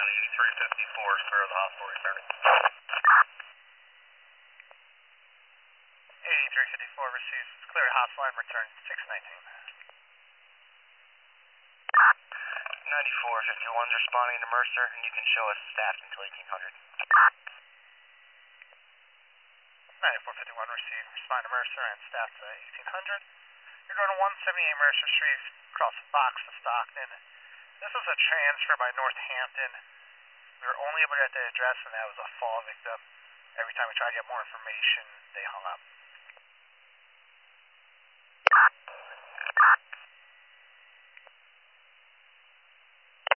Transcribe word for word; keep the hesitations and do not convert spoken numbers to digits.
eighty-three fifty-four, clear of the hospital, returning. eighty-three fifty-four receives, clear of hospital and return six nineteen. ninety-four fifty-one's responding to Mercer, and you can show us staffed until eighteen hundred. ninety-four fifty-one receive, respond to Mercer and staff to eighteen hundred. You're going to one seventy-eight Mercer Street, across the box to Stockton. This is a transfer by Northampton. We were only able to get the address, and that was a fall victim. Every time we tried to get more information, they hung up.